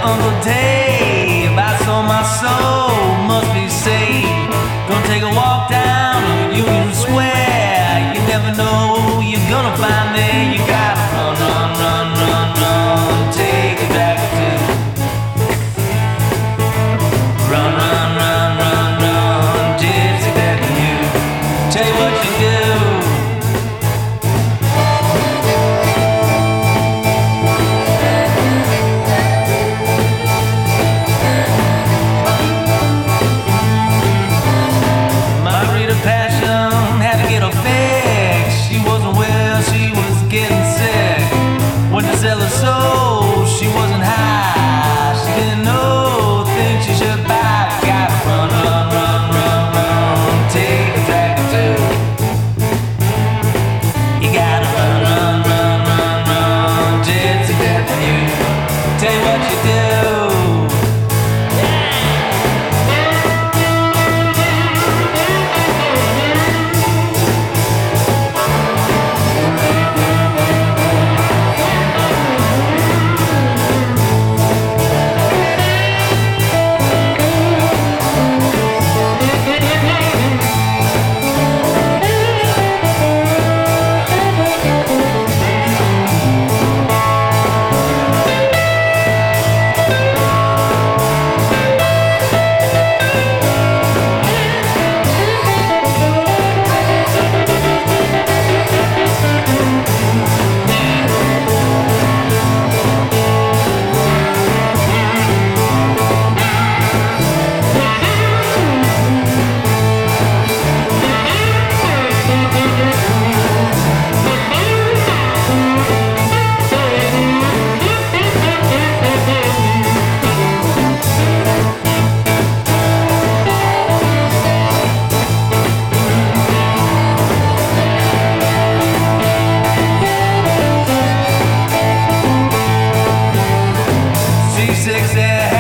Uncle Dave. I saw my soul must be saved. Gonna take a walk down Union Square. You never know you're gonna find me. You gotta run, run, run, run, run. Take it back to run, run, run, run, run. Gypsy back to you. Tell you what you do. Passion had to get her fix. She wasn't well, she was getting sick. Went to sell her soul, she wasn't high. She didn't know things she should buy. Gotta run, run, run, run, run. Take a tractor too. You gotta run, run, run, run, run. Gypsy got you. Tell you what you do. Six